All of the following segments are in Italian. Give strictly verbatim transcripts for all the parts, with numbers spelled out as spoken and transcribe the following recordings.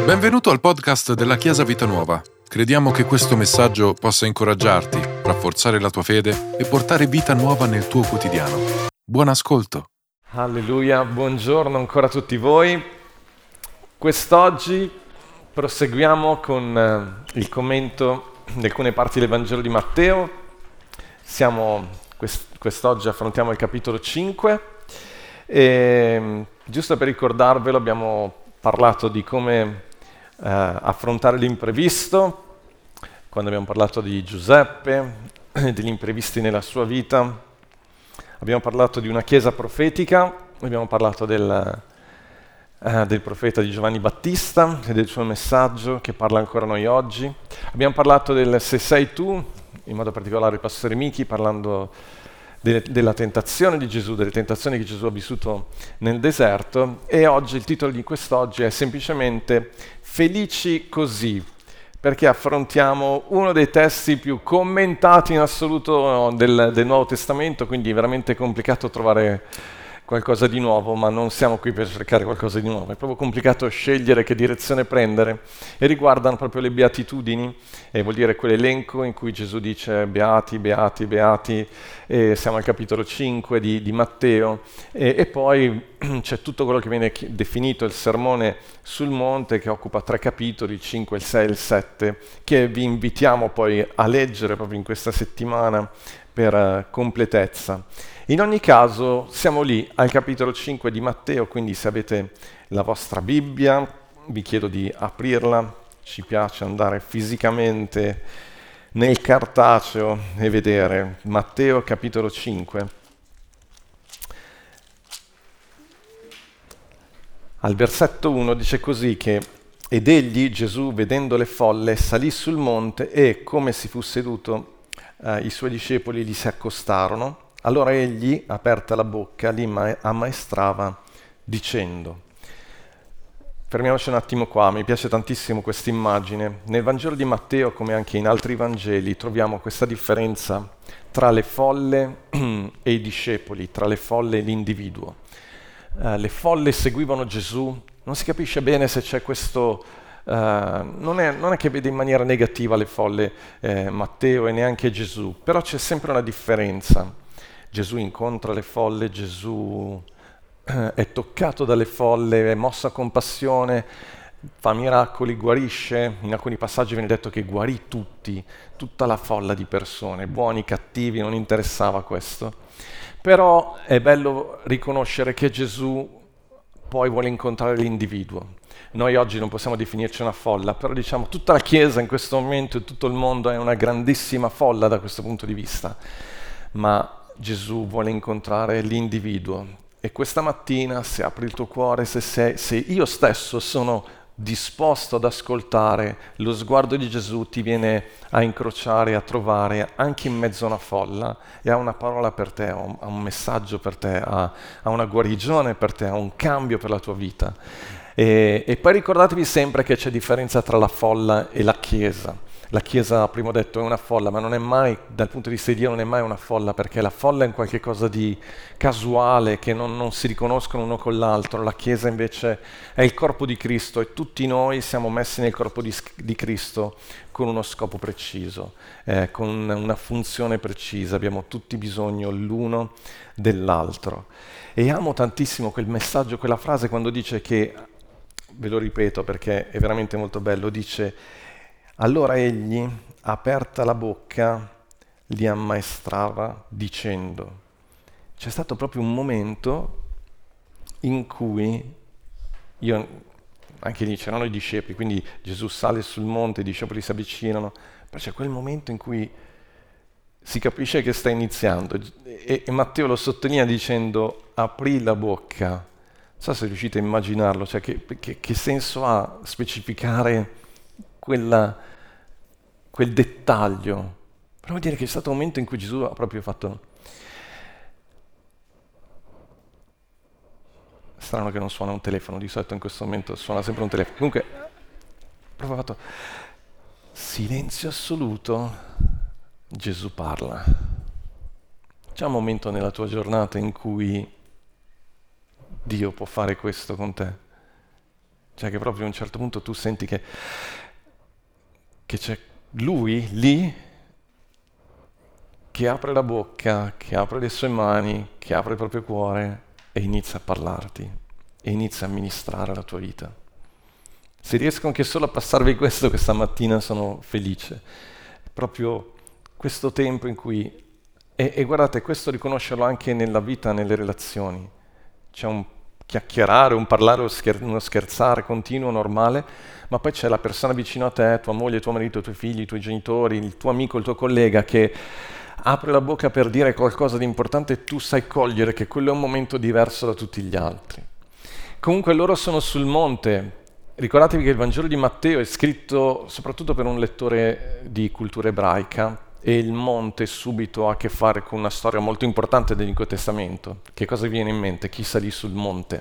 Benvenuto al podcast della Chiesa Vita Nuova. Crediamo che questo messaggio possa incoraggiarti, rafforzare la tua fede e portare vita nuova nel tuo quotidiano. Buon ascolto. Alleluia, buongiorno ancora a tutti voi. Quest'oggi proseguiamo con eh, il commento di alcune parti del Vangelo di Matteo. Siamo, quest- quest'oggi affrontiamo il capitolo cinque e giusto per ricordarvelo abbiamo parlato di come eh, affrontare l'imprevisto, quando abbiamo parlato di Giuseppe, degli imprevisti nella sua vita. Abbiamo parlato di una chiesa profetica, abbiamo parlato del, eh, del profeta di Giovanni Battista e del suo messaggio che parla ancora a noi oggi. Abbiamo parlato del Se sei tu, in modo particolare il pastore Michi, parlando de- della tentazione di Gesù, delle tentazioni che Gesù ha vissuto nel deserto. E oggi il titolo di quest'oggi è semplicemente Felici così, perché affrontiamo uno dei testi più commentati in assoluto del, del Nuovo Testamento, quindi è veramente complicato trovare qualcosa di nuovo, ma non siamo qui per cercare qualcosa di nuovo, è proprio complicato scegliere che direzione prendere, e riguardano proprio le beatitudini, e vuol dire quell'elenco in cui Gesù dice beati, beati, beati, e siamo al capitolo cinque di, di Matteo, e, e poi c'è tutto quello che viene definito il sermone sul monte, che occupa tre capitoli, il cinque, il sei e il sette, che vi invitiamo poi a leggere proprio in questa settimana per uh, completezza. In ogni caso siamo lì al capitolo cinque di Matteo, quindi se avete la vostra Bibbia vi chiedo di aprirla, ci piace andare fisicamente nel cartaceo e vedere Matteo capitolo cinque. Al versetto uno dice così che «Ed egli, Gesù, vedendo le folle, salì sul monte e, come si fu seduto, eh, i suoi discepoli gli si accostarono. Allora egli, aperta la bocca, li ma- ammaestrava dicendo». Fermiamoci un attimo qua, mi piace tantissimo questa immagine. Nel Vangelo di Matteo, come anche in altri Vangeli, troviamo questa differenza tra le folle e i discepoli, tra le folle e l'individuo. Uh, le folle seguivano Gesù, non si capisce bene se c'è questo, uh, non, è, non è che vede in maniera negativa le folle eh, Matteo e neanche Gesù, però c'è sempre una differenza. Gesù incontra le folle, Gesù uh, è toccato dalle folle, è mosso a compassione, fa miracoli, guarisce. In alcuni passaggi viene detto che guarì tutti, tutta la folla di persone, buoni, cattivi, non interessava questo. Però è bello riconoscere che Gesù poi vuole incontrare l'individuo. Noi oggi non possiamo definirci una folla, però diciamo tutta la Chiesa in questo momento e tutto il mondo è una grandissima folla da questo punto di vista. Ma Gesù vuole incontrare l'individuo. E questa mattina, se apri il tuo cuore, se, sei, se io stesso sono disposto ad ascoltare, lo sguardo di Gesù ti viene a incrociare, a trovare anche in mezzo a una folla, e ha una parola per te, ha un, ha un messaggio per te, ha, ha una guarigione per te, ha un cambio per la tua vita. E, e poi ricordatevi sempre che c'è differenza tra la folla e la Chiesa. La Chiesa, prima ho detto, è una folla, ma non è mai, dal punto di vista di Dio, non è mai una folla, perché la folla è un qualche cosa di casuale, che non, non si riconoscono uno con l'altro. La Chiesa invece è il corpo di Cristo, e tutti noi siamo messi nel corpo di, di Cristo con uno scopo preciso, eh, con una funzione precisa. Abbiamo tutti bisogno l'uno dell'altro. E amo tantissimo quel messaggio, quella frase quando dice che, ve lo ripeto perché è veramente molto bello, dice: allora egli, aperta la bocca, li ammaestrava dicendo. C'è stato proprio un momento in cui, io, anche lì c'erano i discepoli, quindi Gesù sale sul monte, i discepoli si avvicinano, però c'è quel momento in cui si capisce che sta iniziando, e, e Matteo lo sottolinea dicendo aprì la bocca. Non so se riuscite a immaginarlo, cioè che, che, che senso ha specificare quella, quel dettaglio? Però vuol dire che c'è stato un momento in cui Gesù ha proprio fatto... Strano che non suona un telefono, di solito in questo momento suona sempre un telefono. Comunque, proprio fatto silenzio assoluto, Gesù parla. C'è un momento nella tua giornata in cui Dio può fare questo con te? Cioè che proprio a un certo punto tu senti che, che c'è lui lì che apre la bocca, che apre le sue mani, che apre il proprio cuore e inizia a parlarti e inizia a ministrare la tua vita. Se riesco anche solo a passarvi questo questa mattina sono felice. Proprio questo tempo in cui... E, e guardate, questo riconoscerlo anche nella vita, nelle relazioni. C'è un chiacchierare, un parlare, uno scherzare continuo, normale, ma poi c'è la persona vicino a te, tua moglie, tuo marito, i tuoi figli, i tuoi genitori, il tuo amico, il tuo collega, che apre la bocca per dire qualcosa di importante e tu sai cogliere che quello è un momento diverso da tutti gli altri. Comunque loro sono sul monte. Ricordatevi che il Vangelo di Matteo è scritto soprattutto per un lettore di cultura ebraica e il monte subito ha a che fare con una storia molto importante dell'Antico Testamento. Che cosa viene in mente? Chi salì sul monte?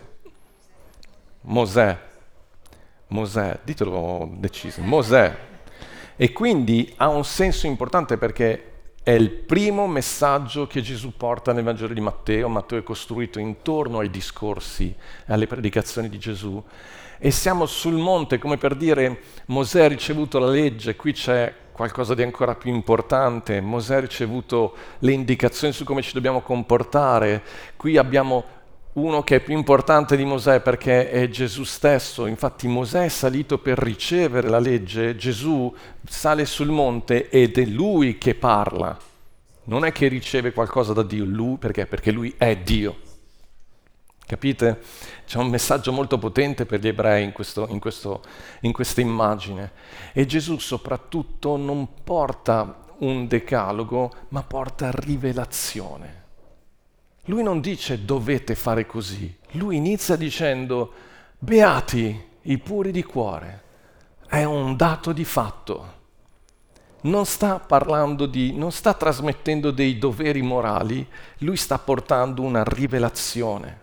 Mosè. Mosè, ditelo deciso, Mosè. E quindi ha un senso importante perché è il primo messaggio che Gesù porta nel Vangelo di Matteo. Matteo è costruito intorno ai discorsi, alle predicazioni di Gesù. E siamo sul monte, come per dire, Mosè ha ricevuto la legge, qui c'è qualcosa di ancora più importante. Mosè ha ricevuto le indicazioni su come ci dobbiamo comportare. Qui abbiamo uno che è più importante di Mosè perché è Gesù stesso. Infatti Mosè è salito per ricevere la legge, Gesù sale sul monte ed è lui che parla. Non è che riceve qualcosa da Dio, lui perché? Perché lui è Dio. Capite? C'è un messaggio molto potente per gli ebrei in, questo, in, questo, in questa immagine. E Gesù soprattutto non porta un decalogo, ma porta rivelazione. Lui non dice dovete fare così, lui inizia dicendo beati i puri di cuore, è un dato di fatto. Non sta parlando di, non sta trasmettendo dei doveri morali, lui sta portando una rivelazione.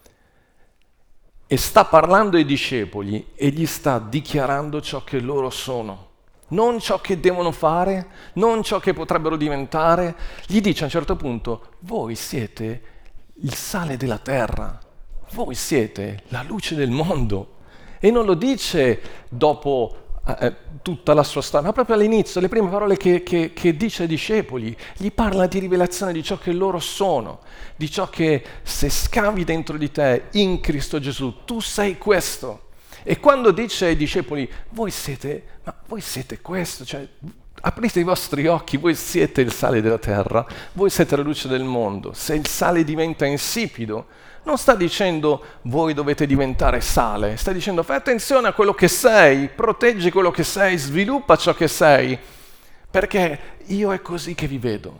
E sta parlando ai discepoli e gli sta dichiarando ciò che loro sono. Non ciò che devono fare, non ciò che potrebbero diventare. Gli dice a un certo punto, voi siete il sale della terra, voi siete la luce del mondo. E non lo dice dopo eh, tutta la sua storia, ma proprio all'inizio, le prime parole che, che, che dice ai discepoli, gli parla di rivelazione di ciò che loro sono, di ciò che se scavi dentro di te in Cristo Gesù, tu sei questo. E quando dice ai discepoli, voi siete, ma voi siete questo, cioè aprite i vostri occhi, voi siete il sale della terra, voi siete la luce del mondo. Se il sale diventa insipido, non sta dicendo voi dovete diventare sale, sta dicendo fai attenzione a quello che sei, proteggi quello che sei, sviluppa ciò che sei, perché io è così che vi vedo.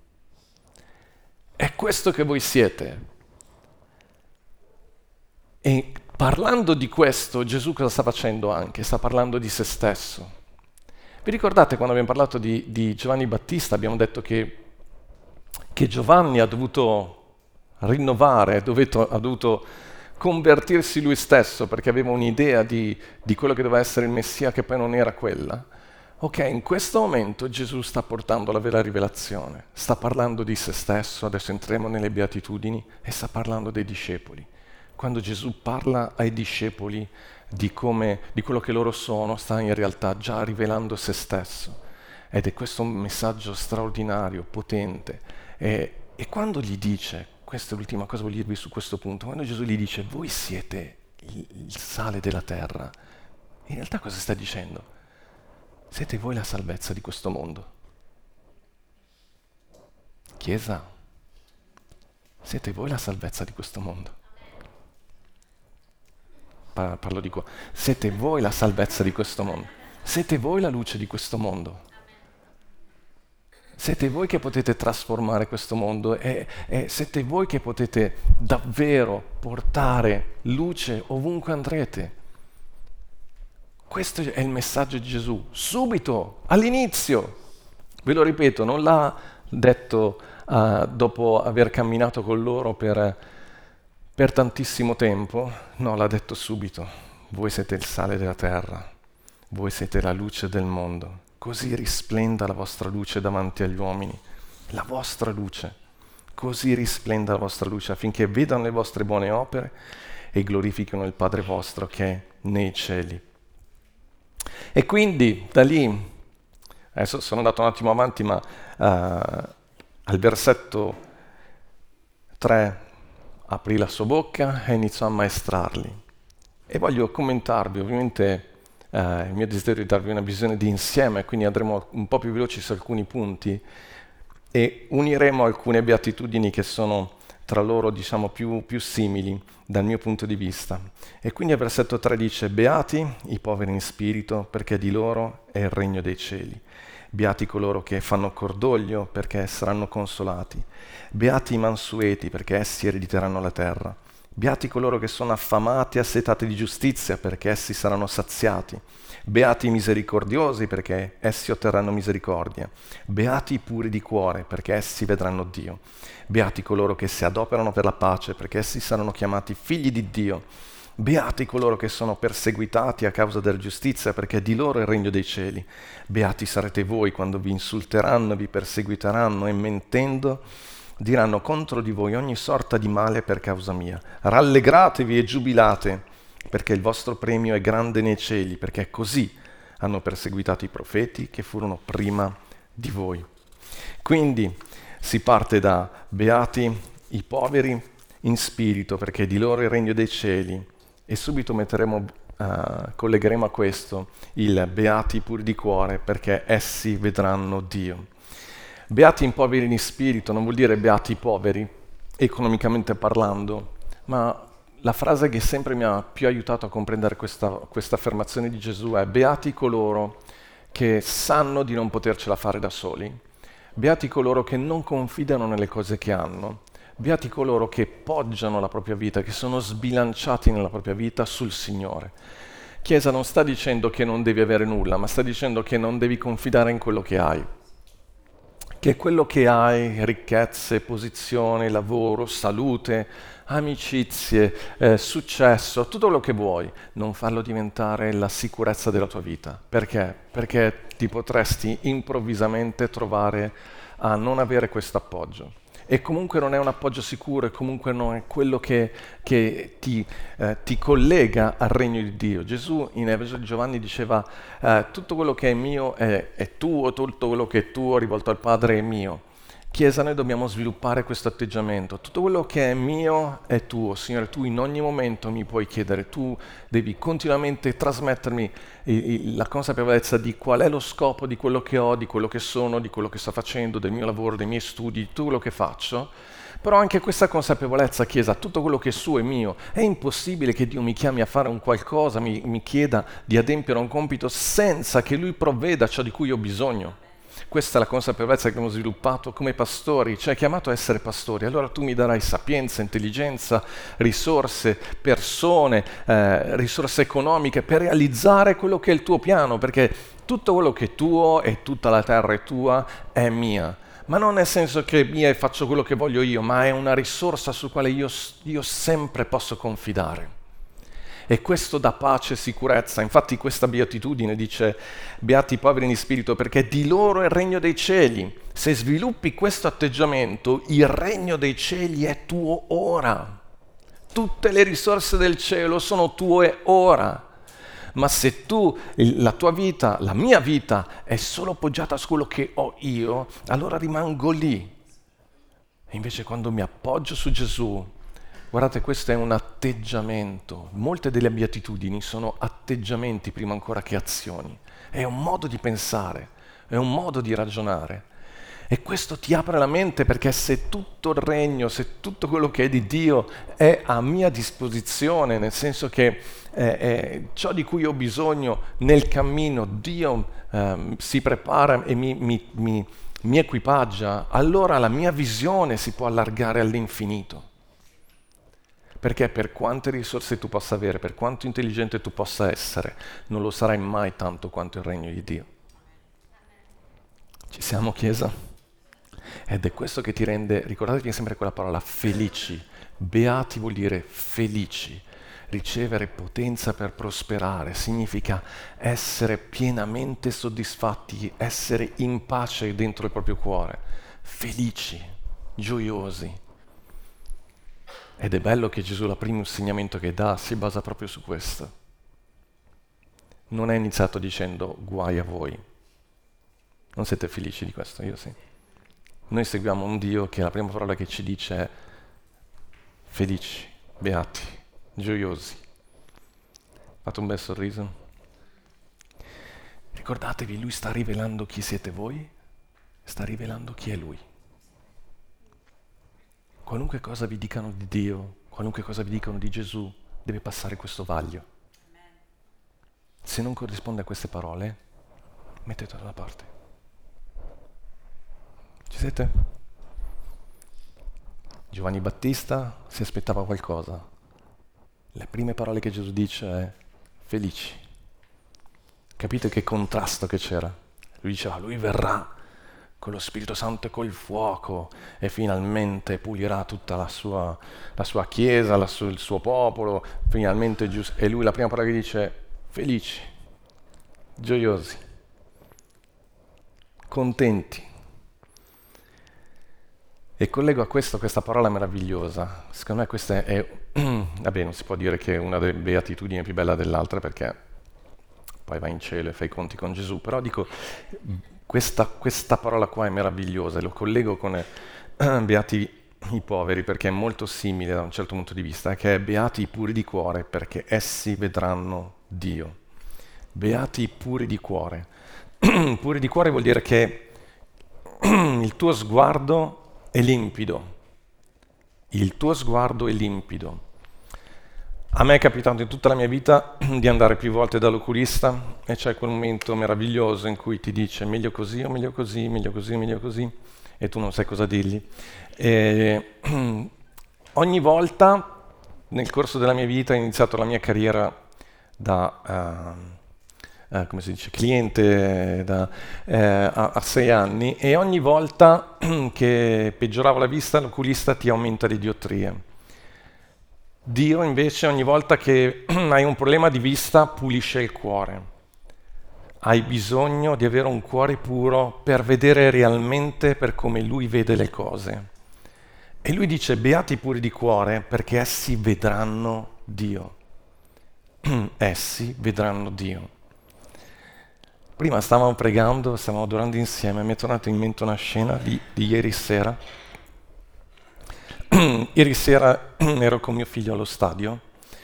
È questo che voi siete. E parlando di questo, Gesù cosa sta facendo anche? Sta parlando di se stesso. Vi ricordate quando abbiamo parlato di, di Giovanni Battista, abbiamo detto che, che Giovanni ha dovuto rinnovare, ha dovuto, ha dovuto convertirsi lui stesso perché aveva un'idea di, di quello che doveva essere il Messia che poi non era quella. Ok, in questo momento Gesù sta portando la vera rivelazione, sta parlando di se stesso, adesso entriamo nelle beatitudini, e sta parlando dei discepoli. Quando Gesù parla ai discepoli di, come, di quello che loro sono, sta in realtà già rivelando se stesso. Ed è questo un messaggio straordinario, potente. E, e quando gli dice, questa è l'ultima cosa che voglio dirvi su questo punto, quando Gesù gli dice voi siete il, il sale della terra, in realtà cosa sta dicendo? Siete voi la salvezza di questo mondo. Chiesa, siete voi la salvezza di questo mondo. Parlo di qua. Siete voi la salvezza di questo mondo. Siete voi la luce di questo mondo. Siete voi che potete trasformare questo mondo e, e siete voi che potete davvero portare luce ovunque andrete. Questo è il messaggio di Gesù. Subito, all'inizio. Ve lo ripeto, non l'ha detto uh, dopo aver camminato con loro per... per tantissimo tempo, no, l'ha detto subito, voi siete il sale della terra, voi siete la luce del mondo, così risplenda la vostra luce davanti agli uomini, la vostra luce, così risplenda la vostra luce affinché vedano le vostre buone opere e glorifichino il Padre vostro che è nei cieli. E quindi da lì, adesso sono andato un attimo avanti, ma uh, al versetto tre aprì la sua bocca e iniziò a maestrarli. E voglio commentarvi, ovviamente uh, il mio desiderio è darvi una visione di insieme, quindi andremo un po' più veloci su alcuni punti e uniremo alcune beatitudini che sono tra loro, diciamo, più, più simili dal mio punto di vista. E quindi al versetto tre dice: beati i poveri in spirito, perché di loro è il regno dei cieli. Beati coloro che fanno cordoglio, perché saranno consolati. Beati i mansueti, perché essi erediteranno la terra. Beati coloro che sono affamati e assetati di giustizia, perché essi saranno saziati. Beati i misericordiosi, perché essi otterranno misericordia. Beati i puri di cuore, perché essi vedranno Dio. Beati coloro che si adoperano per la pace, perché essi saranno chiamati figli di Dio. Beati coloro che sono perseguitati a causa della giustizia, perché di loro è il regno dei cieli. Beati sarete voi quando vi insulteranno, vi perseguiteranno e mentendo diranno contro di voi ogni sorta di male per causa mia. Rallegratevi e giubilate, perché il vostro premio è grande nei cieli, perché così hanno perseguitato i profeti che furono prima di voi. Quindi si parte da beati i poveri in spirito, perché di loro è il regno dei cieli, e subito metteremo, uh, collegheremo a questo il beati puri di cuore, perché essi vedranno Dio. Beati i poveri in spirito non vuol dire beati i poveri, economicamente parlando, ma la frase che sempre mi ha più aiutato a comprendere questa, questa affermazione di Gesù è: beati coloro che sanno di non potercela fare da soli, beati coloro che non confidano nelle cose che hanno, beati coloro che poggiano la propria vita, che sono sbilanciati nella propria vita sul Signore. Chiesa non sta dicendo che non devi avere nulla, ma sta dicendo che non devi confidare in quello che hai. Che quello che hai, ricchezze, posizione, lavoro, salute, amicizie, eh, successo, tutto quello che vuoi, non farlo diventare la sicurezza della tua vita. Perché? Perché ti potresti improvvisamente trovare a non avere questo appoggio. E comunque non è un appoggio sicuro, e comunque non è quello che, che ti, eh, ti collega al regno di Dio. Gesù in Evangelo di Giovanni diceva eh, tutto quello che è mio è, è tuo, tutto quello che è tuo rivolto al Padre è mio. Chiesa, noi dobbiamo sviluppare questo atteggiamento. Tutto quello che è mio è tuo. Signore, tu in ogni momento mi puoi chiedere, tu devi continuamente trasmettermi la consapevolezza di qual è lo scopo di quello che ho, di quello che sono, di quello che sto facendo, del mio lavoro, dei miei studi, di tutto quello che faccio. Però anche questa consapevolezza, Chiesa, tutto quello che è suo è mio. È impossibile che Dio mi chiami a fare un qualcosa, mi, mi chieda di adempiere un compito senza che Lui provveda ciò di cui ho bisogno. Questa è la consapevolezza che abbiamo sviluppato come pastori, cioè chiamato a essere pastori. Allora tu mi darai sapienza, intelligenza, risorse, persone, eh, risorse economiche per realizzare quello che è il tuo piano, perché tutto quello che è tuo e tutta la terra è tua è mia. Ma non nel senso che mia e faccio quello che voglio io, ma è una risorsa su quale io, io sempre posso confidare. E questo dà pace e sicurezza. Infatti questa beatitudine dice: beati i poveri in spirito, perché di loro è il regno dei cieli. Se sviluppi questo atteggiamento, il regno dei cieli è tuo ora. Tutte le risorse del cielo sono tue ora. Ma se tu, la tua vita, la mia vita, è solo poggiata su quello che ho io, allora rimango lì. E invece quando mi appoggio su Gesù, guardate, questo è un atteggiamento. Molte delle beatitudini sono atteggiamenti prima ancora che azioni. È un modo di pensare, è un modo di ragionare. E questo ti apre la mente, perché se tutto il regno, se tutto quello che è di Dio è a mia disposizione, nel senso che eh, eh, ciò di cui ho bisogno nel cammino, Dio eh, si prepara e mi, mi, mi, mi equipaggia, allora la mia visione si può allargare all'infinito. Perché per quante risorse tu possa avere, per quanto intelligente tu possa essere, non lo sarai mai tanto quanto il regno di Dio. Ci siamo, Chiesa? Ed è questo che ti rende, ricordatevi sempre quella parola, felici. Beati vuol dire felici. Ricevere potenza per prosperare significa essere pienamente soddisfatti, essere in pace dentro il proprio cuore, felici, gioiosi. Ed è bello che Gesù, il primo insegnamento che dà, si basa proprio su questo. non è iniziato dicendo guai a voi. Non siete felici di questo? Io sì. Noi seguiamo un Dio che la prima parola che ci dice è felici, beati, gioiosi. Fate un bel sorriso. Ricordatevi, Lui sta rivelando chi siete voi, sta rivelando chi è Lui. Qualunque cosa vi dicano di Dio, qualunque cosa vi dicano di Gesù, deve passare questo vaglio. Se non corrisponde a queste parole, mettetelo da parte. Ci siete? Giovanni Battista si aspettava qualcosa. Le prime parole che Gesù dice è felici. Capite che contrasto che c'era? Lui diceva, lui verrà con lo Spirito Santo e col fuoco e finalmente pulirà tutta la sua, la sua chiesa, la su, il suo popolo, finalmente giusto. E lui la prima parola che dice felici, gioiosi, contenti. E collego a questo questa parola meravigliosa. Secondo me questa è, è vabbè, non si può dire che è una delle beatitudini più belle dell'altra perché poi vai in cielo e fai i conti con Gesù, però dico questa, questa parola qua è meravigliosa e lo collego con eh, beati i poveri perché è molto simile da un certo punto di vista, che è beati i puri di cuore perché essi vedranno Dio. Beati i puri di cuore. Puri di cuore vuol dire che il tuo sguardo è limpido, il tuo sguardo è limpido. A me è capitato in tutta la mia vita di andare più volte dall'oculista e c'è quel momento meraviglioso in cui ti dice meglio così o meglio così, meglio così, meglio così e tu non sai cosa dirgli. E ogni volta nel corso della mia vita ho iniziato la mia carriera da... Uh, Uh, come si dice, cliente da, eh, a, a sei anni e ogni volta che peggiorava la vista l'oculista ti aumenta le diottrie. Dio invece ogni volta che hai un problema di vista pulisce il cuore. Hai bisogno di avere un cuore puro per vedere realmente per come Lui vede le cose. E Lui dice beati puri di cuore perché essi vedranno Dio. Essi vedranno Dio. Prima stavamo pregando, stavamo adorando insieme, mi è tornata in mente una scena di, di ieri sera. Ieri sera ero con mio figlio allo stadio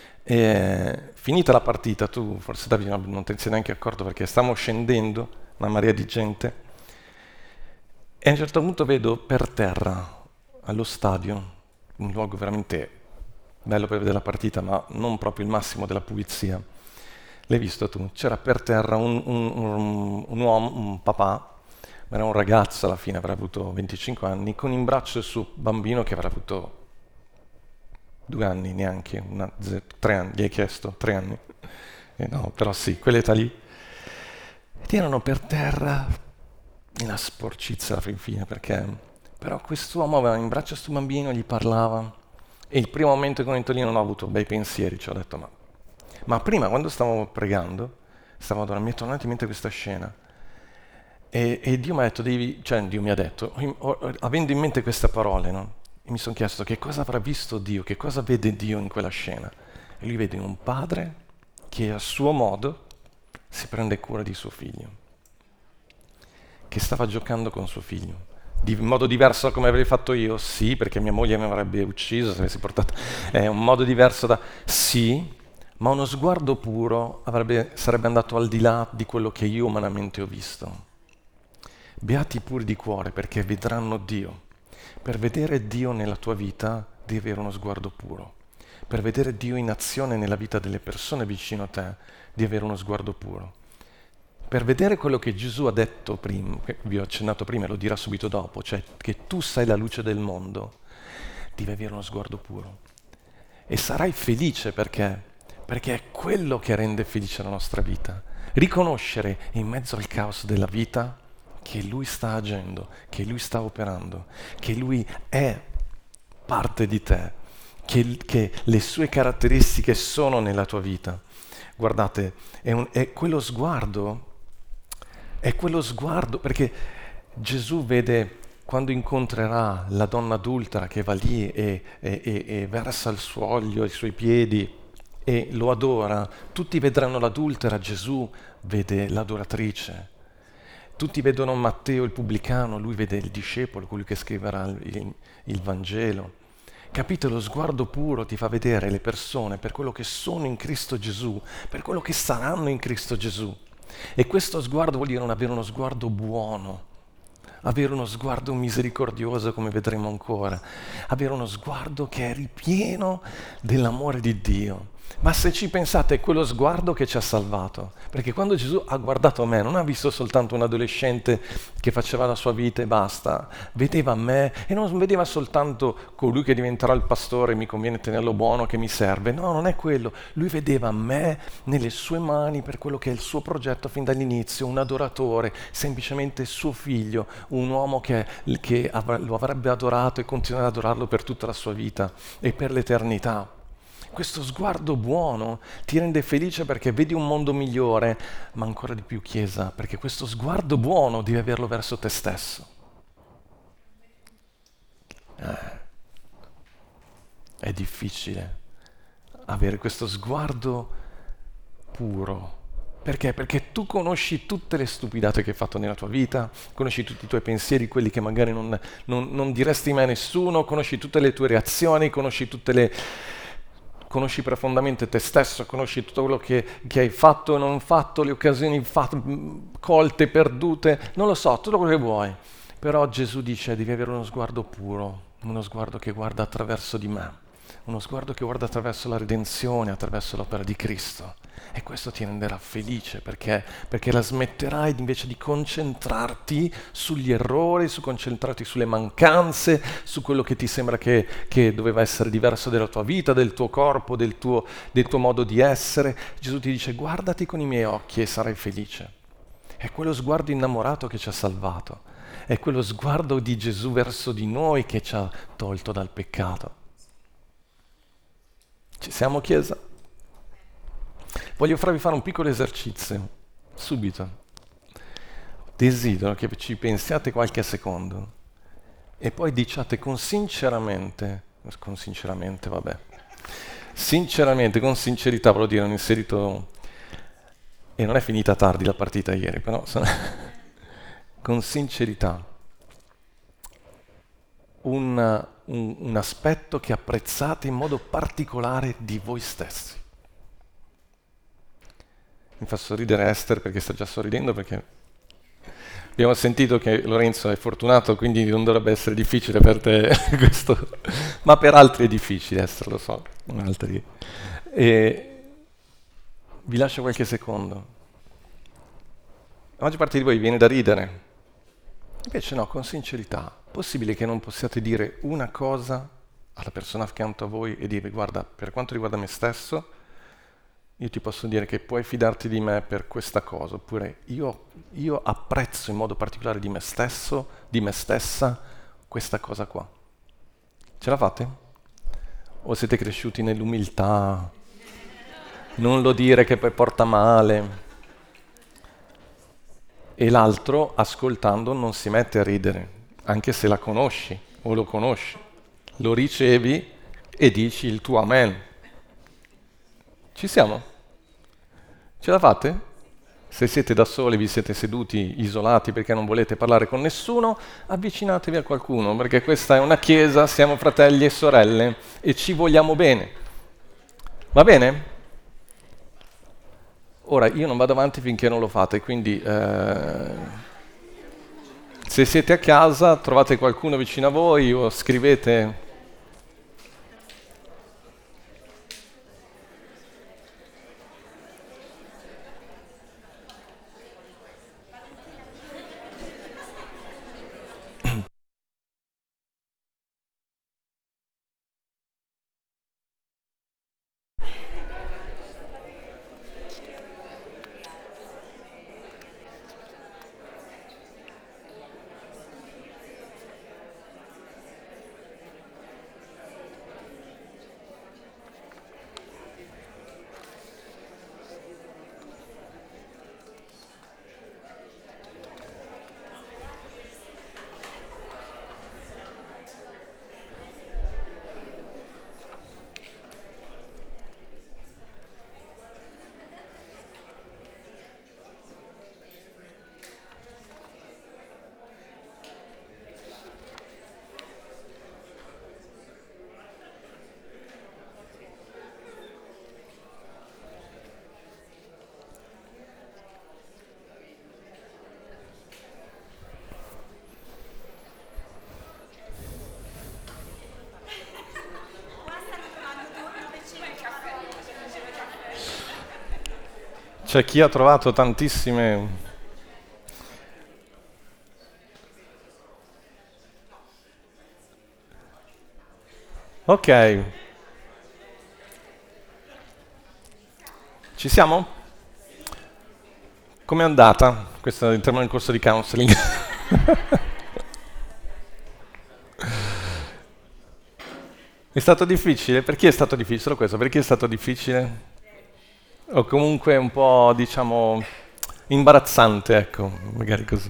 e finita la partita, tu forse Davide non te ne sei neanche accorto perché stavamo scendendo, una marea di gente, e a un certo punto vedo per terra, allo stadio, un luogo veramente bello per vedere la partita, ma non proprio il massimo della pulizia. L'hai visto tu? C'era per terra un, un, un, un uomo, un papà, era un ragazzo alla fine, avrà avuto venticinque anni, con in braccio il suo bambino che avrà avuto due anni neanche, una, tre anni, gli hai chiesto, tre anni? Eh no, però sì, quell'età lì. Ed erano per terra, una sporcizia alla fin fine, perché però quest'uomo aveva in braccio questo bambino, gli parlava, e il primo momento che ho detto lì non ho avuto bei pensieri, ci ho detto ma... Ma prima, quando stavamo pregando, stavo adorando, mi è tornata in mente questa scena. E, e Dio mi ha detto, devi, cioè Dio mi ha detto, ho, ho, avendo in mente queste parole, no? E mi sono chiesto che cosa avrà visto Dio, che cosa vede Dio in quella scena. E lui vede un padre che a suo modo si prende cura di suo figlio, che stava giocando con suo figlio. Di modo diverso da come avrei fatto io? Sì, perché mia moglie mi avrebbe ucciso se avessi portato... È un modo diverso da... Sì, ma uno sguardo puro avrebbe, sarebbe andato al di là di quello che io umanamente ho visto. Beati puri di cuore perché vedranno Dio. Per vedere Dio nella tua vita devi avere uno sguardo puro. Per vedere Dio in azione nella vita delle persone vicino a te devi avere uno sguardo puro. Per vedere quello che Gesù ha detto prima, che vi ho accennato prima e lo dirà subito dopo, cioè che tu sei la luce del mondo, devi avere uno sguardo puro. E sarai felice perché? Perché è quello che rende felice la nostra vita. Riconoscere in mezzo al caos della vita che Lui sta agendo, che Lui sta operando, che Lui è parte di te, che, che le sue caratteristiche sono nella tua vita. Guardate, è, un, è quello sguardo, è quello sguardo, perché Gesù vede quando incontrerà la donna adultera che va lì e, e, e, e versa il suo olio ai suoi piedi, e lo adora. Tutti vedranno l'adultera, Gesù vede l'adoratrice. Tutti vedono Matteo il pubblicano, lui vede il discepolo, colui che scriverà il, il, il Vangelo. Capite, lo sguardo puro ti fa vedere le persone per quello che sono in Cristo Gesù, per quello che saranno in Cristo Gesù. E questo sguardo vuol dire non avere uno sguardo buono, avere uno sguardo misericordioso, come vedremo ancora, avere uno sguardo che è ripieno dell'amore di Dio. Ma se ci pensate, è quello sguardo che ci ha salvato, perché quando Gesù ha guardato me, non ha visto soltanto un adolescente che faceva la sua vita e basta, vedeva me e non vedeva soltanto colui che diventerà il pastore, mi conviene tenerlo buono, che mi serve. No, non è quello. Lui vedeva me nelle sue mani per quello che è il suo progetto fin dall'inizio, un adoratore, semplicemente suo figlio, un uomo che, che avr- lo avrebbe adorato e continuerà ad adorarlo per tutta la sua vita e per l'eternità. Questo sguardo buono ti rende felice perché vedi un mondo migliore, ma ancora di più, Chiesa, perché questo sguardo buono devi averlo verso te stesso. Eh, è difficile avere questo sguardo puro. Perché? Perché tu conosci tutte le stupidate che hai fatto nella tua vita, conosci tutti i tuoi pensieri, quelli che magari non, non, non diresti mai a nessuno, conosci tutte le tue reazioni, conosci tutte le... conosci profondamente te stesso, conosci tutto quello che, che hai fatto e non fatto, le occasioni fatte, colte, perdute, non lo so, tutto quello che vuoi. Però Gesù dice devi avere uno sguardo puro, uno sguardo che guarda attraverso di me, uno sguardo che guarda attraverso la redenzione, attraverso l'opera di Cristo. E questo ti renderà felice perché, perché la smetterai invece di concentrarti sugli errori, su concentrarti sulle mancanze, su quello che ti sembra che, che doveva essere diverso della tua vita, del tuo corpo, del tuo, del tuo modo di essere. Gesù ti dice guardati con i miei occhi e sarai felice. È quello sguardo innamorato che ci ha salvato, è quello sguardo di Gesù verso di noi che ci ha tolto dal peccato. Ci siamo, Chiesa? Voglio farvi fare un piccolo esercizio, subito. Desidero che ci pensiate qualche secondo e poi diciate con sinceramente, con sinceramente, vabbè, sinceramente, con sincerità, voglio dire, ho inserito, e non è finita tardi la partita ieri, però sono con sincerità, un, un, un aspetto che apprezzate in modo particolare di voi stessi. Mi fa sorridere Esther perché sta già sorridendo perché abbiamo sentito che Lorenzo è fortunato, quindi non dovrebbe essere difficile per te questo, ma per altri è difficile Esther, lo so. Altri. E vi lascio qualche secondo. La maggior parte di voi viene da ridere, invece no, con sincerità. Possibile che non possiate dire una cosa alla persona accanto a voi e dire guarda, per quanto riguarda me stesso, io ti posso dire che puoi fidarti di me per questa cosa, oppure io, io apprezzo in modo particolare di me stesso, di me stessa, questa cosa qua. Ce la fate? O siete cresciuti nell'umiltà? Non lo dire che poi porta male. E l'altro, ascoltando, non si mette a ridere, anche se la conosci o lo conosci. Lo ricevi e dici il tuo amen. Ci siamo? Ce la fate? Se siete da soli, vi siete seduti isolati perché non volete parlare con nessuno, avvicinatevi a qualcuno, perché questa è una chiesa, siamo fratelli e sorelle e ci vogliamo bene. Va bene? Ora, io non vado avanti finché non lo fate, quindi eh, se siete a casa, trovate qualcuno vicino a voi o scrivete... C'è chi ha trovato tantissime... Ok. Ci siamo? Com'è andata? Questo entriamo nel corso di counseling. È stato difficile? Per chi è stato difficile? Solo questo, per chi è stato difficile? O comunque un po', diciamo, imbarazzante, ecco, magari così.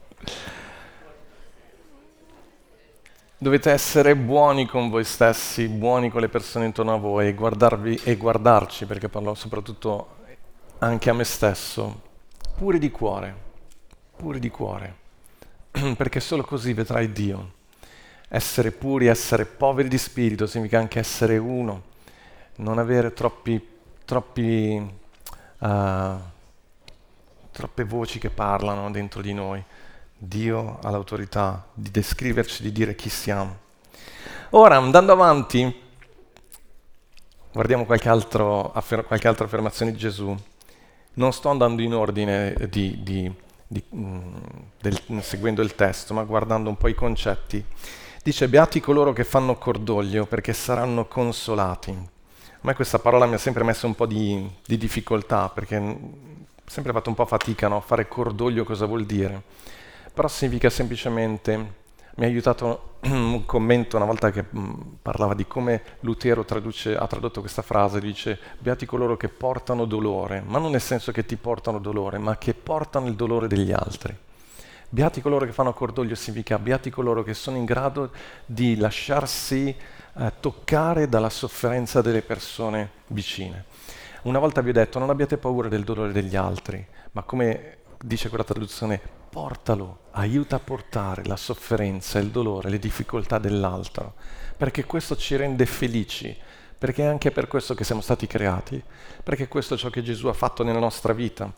Dovete essere buoni con voi stessi, buoni con le persone intorno a voi e guardarvi e guardarci, perché parlo soprattutto anche a me stesso, pure di cuore, pure di cuore, perché solo così vedrai Dio. Essere puri, essere poveri di spirito significa anche essere uno, non avere troppi, troppi, uh, troppe voci che parlano dentro di noi. Dio ha l'autorità di descriverci, di dire chi siamo. Ora, andando avanti, guardiamo qualche, altro affer- qualche altra affermazione di Gesù. Non sto andando in ordine di, di, di, mh, del, seguendo il testo, ma guardando un po' i concetti. Dice, beati coloro che fanno cordoglio, perché saranno consolati. A me questa parola mi ha sempre messo un po' di, di difficoltà, perché ho sempre fatto un po' fatica, no? Fare cordoglio cosa vuol dire? Però significa semplicemente, mi ha aiutato un commento una volta che mh, parlava di come Lutero traduce, ha tradotto questa frase, dice, beati coloro che portano dolore, ma non nel senso che ti portano dolore, ma che portano il dolore degli altri. Beati coloro che fanno cordoglio significa beati coloro che sono in grado di lasciarsi eh, toccare dalla sofferenza delle persone vicine. Una volta vi ho detto, non abbiate paura del dolore degli altri, ma come dice quella traduzione, portalo, aiuta a portare la sofferenza, il dolore, le difficoltà dell'altro, perché questo ci rende felici, perché è anche per questo che siamo stati creati, perché questo è ciò che Gesù ha fatto nella nostra vita.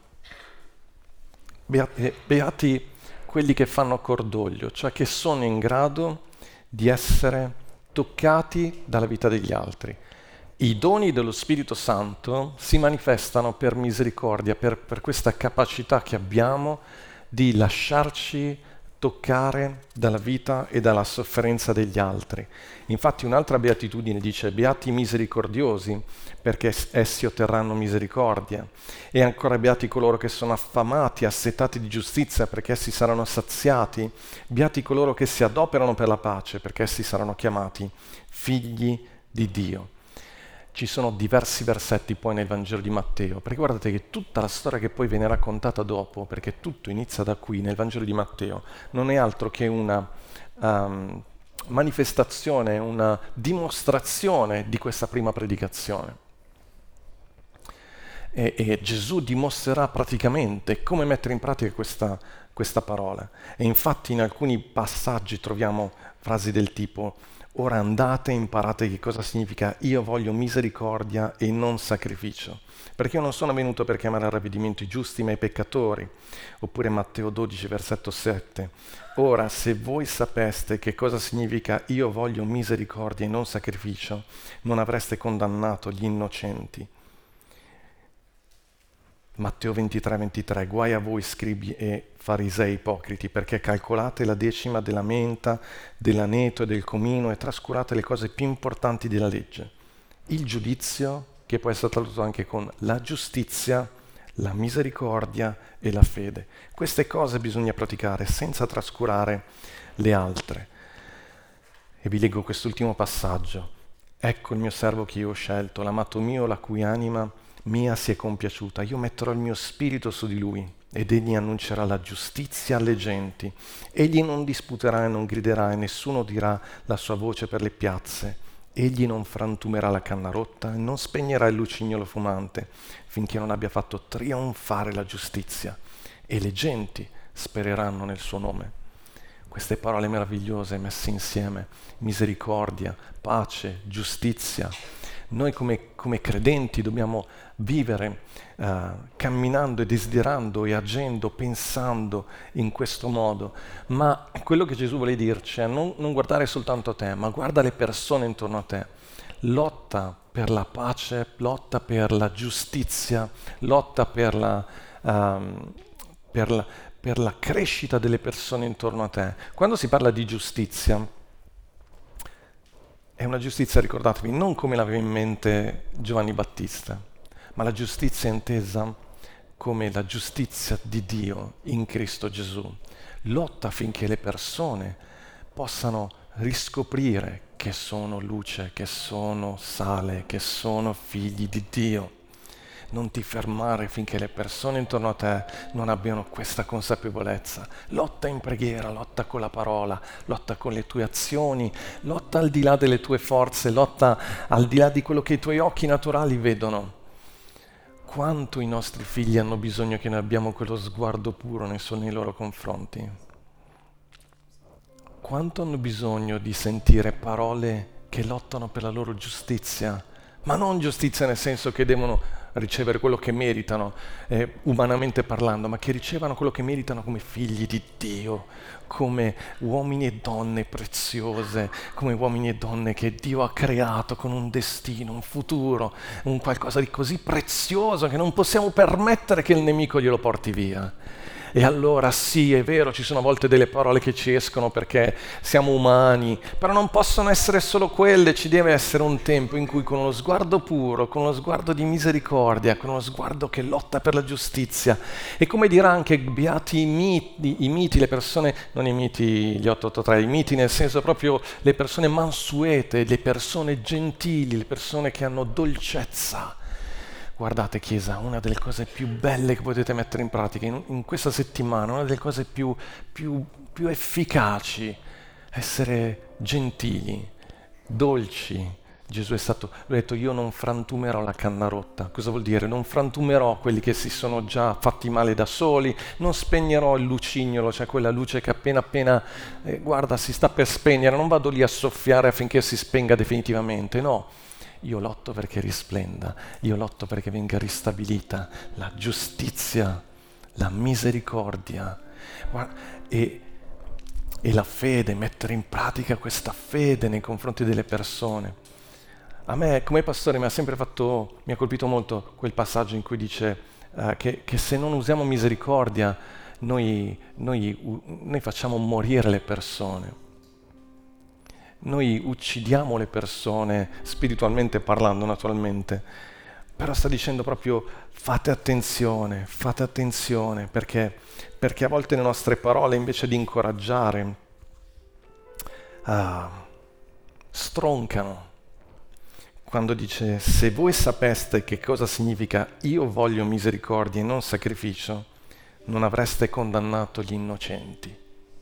Beati, beati quelli che fanno cordoglio, cioè che sono in grado di essere toccati dalla vita degli altri. I doni dello Spirito Santo si manifestano per misericordia, per, per questa capacità che abbiamo di lasciarci toccare dalla vita e dalla sofferenza degli altri. Infatti un'altra beatitudine dice beati i misericordiosi, perché essi otterranno misericordia. E ancora beati coloro che sono affamati, assetati di giustizia, perché essi saranno saziati. Beati coloro che si adoperano per la pace, perché essi saranno chiamati figli di Dio. Ci sono diversi versetti poi nel Vangelo di Matteo, perché guardate che tutta la storia che poi viene raccontata dopo, perché tutto inizia da qui, nel Vangelo di Matteo, non è altro che una um, manifestazione, una dimostrazione di questa prima predicazione. E, e Gesù dimostrerà praticamente come mettere in pratica questa, questa parola. E infatti in alcuni passaggi troviamo frasi del tipo ora andate e imparate che cosa significa io voglio misericordia e non sacrificio, perché io non sono venuto per chiamare a ravvedimento i giusti ma i peccatori. Oppure Matteo dodici versetto sette, ora se voi sapeste che cosa significa io voglio misericordia e non sacrificio, non avreste condannato gli innocenti. Matteo ventitré ventitré, guai a voi scribi e farisei ipocriti, perché calcolate la decima della menta, dell'aneto e del comino e trascurate le cose più importanti della legge. Il giudizio, che può essere tradotto anche con la giustizia, la misericordia e la fede. Queste cose bisogna praticare senza trascurare le altre. E vi leggo quest'ultimo passaggio. Ecco il mio servo che io ho scelto, l'amato mio, la cui anima mia si è compiaciuta. Io metterò il mio spirito su di lui ed egli annuncerà la giustizia alle genti. Egli non disputerà e non griderà e nessuno dirà la sua voce per le piazze. Egli non frantumerà la canna rotta e non spegnerà il lucignolo fumante finché non abbia fatto trionfare la giustizia e le genti spereranno nel suo nome. Queste parole meravigliose messe insieme, misericordia, pace, giustizia. Noi come, come credenti dobbiamo vivere uh, camminando e desiderando e agendo, pensando in questo modo. Ma quello che Gesù vuole dirci è non, non guardare soltanto a te, ma guarda le persone intorno a te. lotta per la pace, lotta per la giustizia, lotta per la, um, per la, per la crescita delle persone intorno a te. Quando si parla di giustizia, è una giustizia, ricordatevi, non come l'aveva in mente Giovanni Battista, ma la giustizia intesa come la giustizia di Dio in Cristo Gesù. Lotta affinché le persone possano riscoprire che sono luce, che sono sale, che sono figli di Dio. Non ti fermare finché le persone intorno a te non abbiano questa consapevolezza. Lotta in preghiera, lotta con la parola, lotta con le tue azioni, lotta al di là delle tue forze, lotta al di là di quello che i tuoi occhi naturali vedono. Quanto i nostri figli hanno bisogno che noi abbiamo quello sguardo puro nei, nei loro confronti. Quanto hanno bisogno di sentire parole che lottano per la loro giustizia, ma non giustizia nel senso che devono ricevere quello che meritano, eh, umanamente parlando, ma che ricevano quello che meritano come figli di Dio, come uomini e donne preziose, come uomini e donne che Dio ha creato con un destino, un futuro, un qualcosa di così prezioso che non possiamo permettere che il nemico glielo porti via. E allora sì, è vero, ci sono a volte delle parole che ci escono perché siamo umani, però non possono essere solo quelle, ci deve essere un tempo in cui con uno sguardo puro, con uno sguardo di misericordia, con uno sguardo che lotta per la giustizia, e come dirà anche beati i miti, i miti, le persone, non i miti gli otto otto tre, i miti nel senso proprio le persone mansuete, le persone gentili, le persone che hanno dolcezza. Guardate Chiesa, una delle cose più belle che potete mettere in pratica in, in questa settimana, una delle cose più, più, più efficaci, essere gentili, dolci. Gesù è stato, lui ha detto, io non frantumerò la canna rotta. Cosa vuol dire? Non frantumerò quelli che si sono già fatti male da soli, non spegnerò il lucignolo, cioè quella luce che appena appena, eh, guarda, si sta per spegnere, non vado lì a soffiare affinché si spenga definitivamente, no. Io lotto perché risplenda, io lotto perché venga ristabilita la giustizia, la misericordia e, e la fede, mettere in pratica questa fede nei confronti delle persone. A me, come pastore, mi ha sempre fatto, mi ha colpito molto quel passaggio in cui dice uh, che, che se non usiamo misericordia noi, noi, uh, noi facciamo morire le persone. Noi uccidiamo le persone, spiritualmente parlando naturalmente, però sta dicendo proprio fate attenzione, fate attenzione, perché, perché a volte le nostre parole invece di incoraggiare uh, stroncano. Quando dice se voi sapeste che cosa significa io voglio misericordia e non sacrificio, non avreste condannato gli innocenti.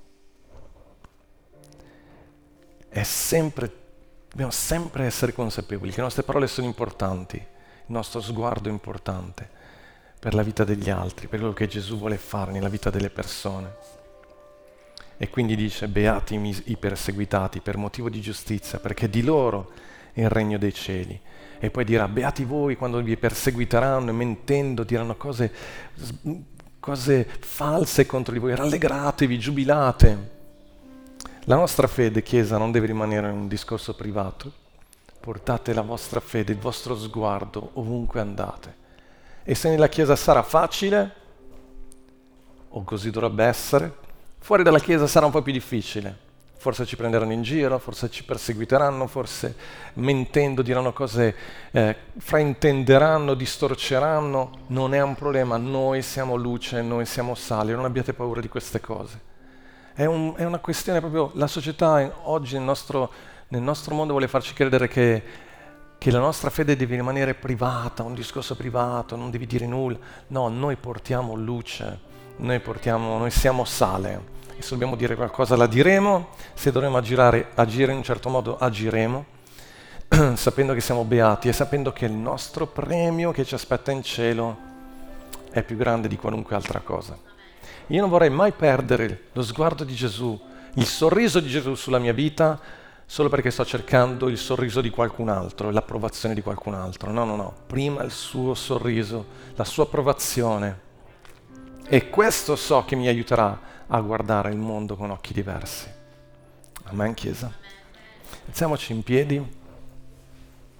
È sempre, dobbiamo sempre essere consapevoli che le nostre parole sono importanti, il nostro sguardo è importante per la vita degli altri, per quello che Gesù vuole fare nella vita delle persone. E quindi dice, beati i perseguitati per motivo di giustizia, perché di loro è il regno dei cieli. E poi dirà, beati voi quando vi perseguiteranno e mentendo diranno cose, cose false contro di voi, rallegratevi, giubilate. La nostra fede, Chiesa, non deve rimanere un discorso privato. Portate la vostra fede, il vostro sguardo ovunque andate. E se nella Chiesa sarà facile, o così dovrebbe essere, fuori dalla Chiesa sarà un po' più difficile. Forse ci prenderanno in giro, forse ci perseguiteranno, forse mentendo diranno cose, eh, fraintenderanno, distorceranno. Non è un problema, noi siamo luce, noi siamo sale, non abbiate paura di queste cose. È, un, è una questione proprio, la società oggi nel nostro, nel nostro mondo vuole farci credere che, che la nostra fede deve rimanere privata, un discorso privato, non devi dire nulla. No, noi portiamo luce, noi, portiamo, noi siamo sale. E se dobbiamo dire qualcosa la diremo, se dovremo agire, agire in un certo modo agiremo, sapendo che siamo beati e sapendo che il nostro premio che ci aspetta in cielo è più grande di qualunque altra cosa. Io non vorrei mai perdere lo sguardo di Gesù, il sorriso di Gesù sulla mia vita, solo perché sto cercando il sorriso di qualcun altro, l'approvazione di qualcun altro. No, no, no. Prima il suo sorriso, la sua approvazione. E questo so che mi aiuterà a guardare il mondo con occhi diversi. Amen, Chiesa? Alziamoci in piedi.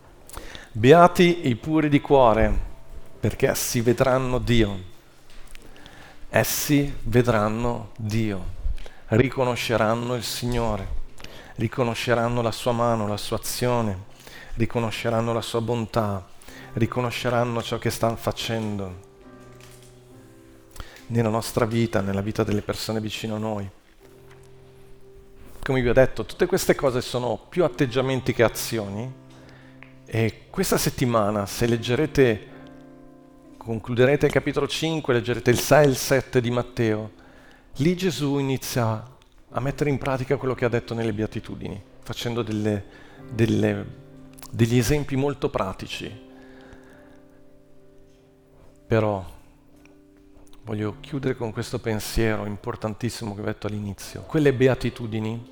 Beati i puri di cuore, perché essi vedranno Dio. Essi vedranno Dio, riconosceranno il Signore, riconosceranno la sua mano, la sua azione, riconosceranno la sua bontà, riconosceranno ciò che sta facendo nella nostra vita, nella vita delle persone vicino a noi. Come vi ho detto, tutte queste cose sono più atteggiamenti che azioni, e questa settimana, se leggerete, concluderete il capitolo cinque, leggerete il sei e il sette di Matteo, lì Gesù inizia a mettere in pratica quello che ha detto nelle Beatitudini, facendo delle, delle, degli esempi molto pratici. Però voglio chiudere con questo pensiero importantissimo che ho detto all'inizio. Quelle beatitudini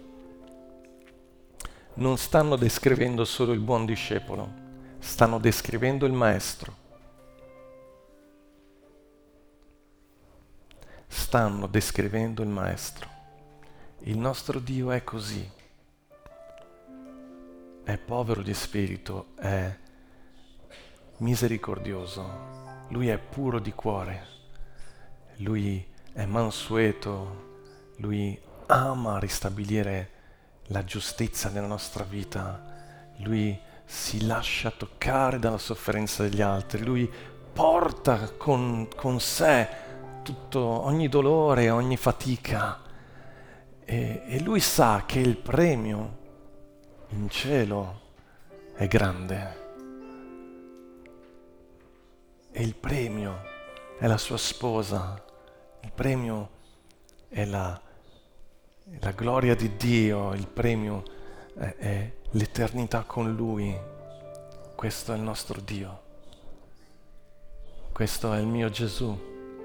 non stanno descrivendo solo il buon discepolo, stanno descrivendo il maestro. Stanno descrivendo il maestro. Il nostro Dio è così. È povero di spirito, è misericordioso, Lui è puro di cuore. Lui è mansueto, Lui ama ristabilire la giustizia nella nostra vita, Lui si lascia toccare dalla sofferenza degli altri, Lui porta con, con sé tutto, ogni dolore, ogni fatica, e, e Lui sa che il premio in cielo è grande, e il premio è la sua sposa. Il premio è la, è la gloria di Dio, il premio è, è l'eternità con Lui. Questo è il nostro Dio. Questo è il mio Gesù.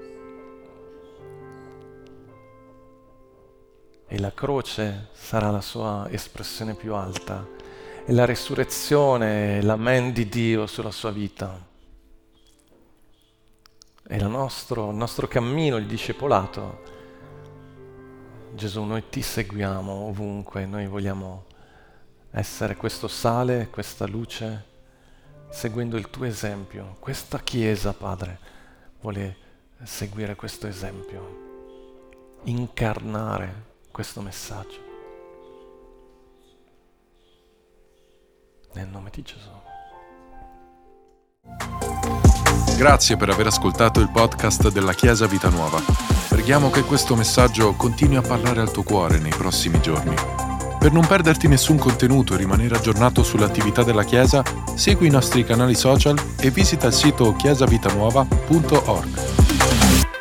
E la croce sarà la sua espressione più alta, e la resurrezione è l'amen di Dio sulla sua vita. E il nostro, il nostro cammino, il discepolato, Gesù, noi ti seguiamo ovunque, noi vogliamo essere questo sale, questa luce, seguendo il tuo esempio. Questa Chiesa, Padre, vuole seguire questo esempio, incarnare questo messaggio. Nel nome di Gesù. Grazie per aver ascoltato il podcast della Chiesa Vita Nuova. Preghiamo che questo messaggio continui a parlare al tuo cuore nei prossimi giorni. Per non perderti nessun contenuto e rimanere aggiornato sull'attività della Chiesa, segui i nostri canali social e visita il sito chiesa vita nuova punto org.